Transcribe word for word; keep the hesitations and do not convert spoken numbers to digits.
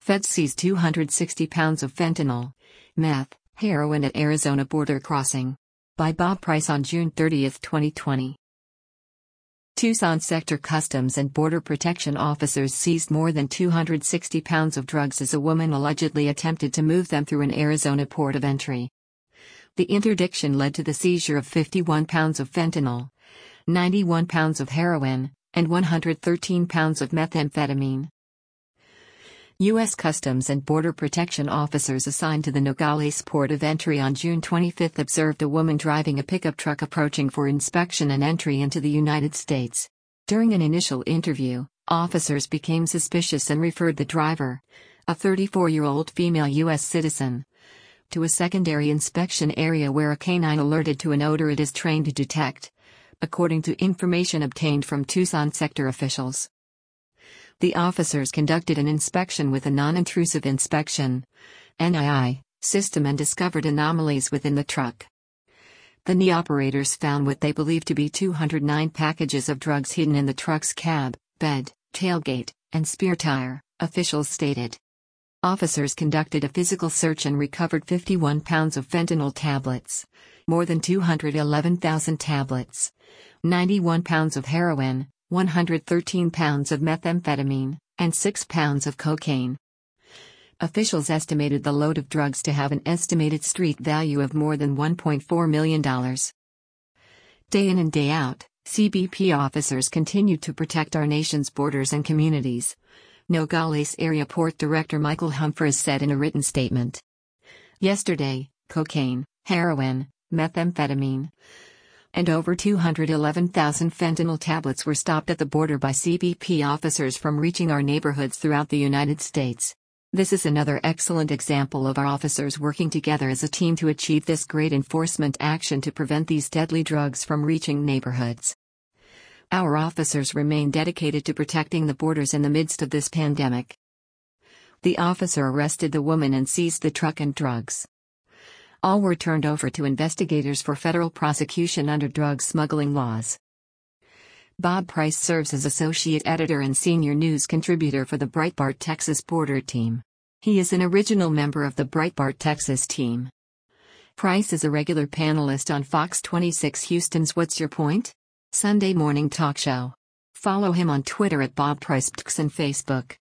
Feds seize two hundred sixty pounds of fentanyl, meth, heroin at Arizona border crossing. By Bob Price on June thirtieth, twenty twenty. Tucson Sector Customs and Border Protection officers seized more than two hundred sixty pounds of drugs as a woman allegedly attempted to move them through an Arizona port of entry. The interdiction led to the seizure of fifty-one pounds of fentanyl, ninety-one pounds of heroin, and one hundred thirteen pounds of methamphetamine. U S Customs and Border Protection officers assigned to the Nogales port of entry on June twenty-fifth observed a woman driving a pickup truck approaching for inspection and entry into the United States. During an initial interview, officers became suspicious and referred the driver, a thirty-four-year-old female U S citizen, to a secondary inspection area where a canine alerted to an odor it is trained to detect, according to information obtained from Tucson sector officials. The officers conducted an inspection with a non-intrusive inspection (N I I) system and discovered anomalies within the truck. The N I I operators found what they believed to be two hundred nine packages of drugs hidden in the truck's cab, bed, tailgate, and spare tire, officials stated. Officers conducted a physical search and recovered fifty-one pounds of fentanyl tablets, more than two hundred eleven thousand tablets, ninety-one pounds of heroin, one hundred thirteen pounds of methamphetamine, and six pounds of cocaine. Officials estimated the load of drugs to have an estimated street value of more than one point four million dollars. Day in and day out, C B P officers continued to protect our nation's borders and communities, Nogales Area Port Director Michael Humphreys said in a written statement. Yesterday, cocaine, heroin, methamphetamine, and over two hundred eleven thousand fentanyl tablets were stopped at the border by C B P officers from reaching our neighborhoods throughout the United States. This is another excellent example of our officers working together as a team to achieve this great enforcement action to prevent these deadly drugs from reaching neighborhoods. Our officers remain dedicated to protecting the borders in the midst of this pandemic. The officer arrested the woman and seized the truck and drugs. All were turned over to investigators for federal prosecution under drug smuggling laws. Bob Price serves as associate editor and senior news contributor for the Breitbart Texas Border Team. He is an original member of the Breitbart Texas team. Price is a regular panelist on Fox twenty-six Houston's What's Your Point? Sunday morning talk show. Follow him on Twitter at Bob Price and Facebook.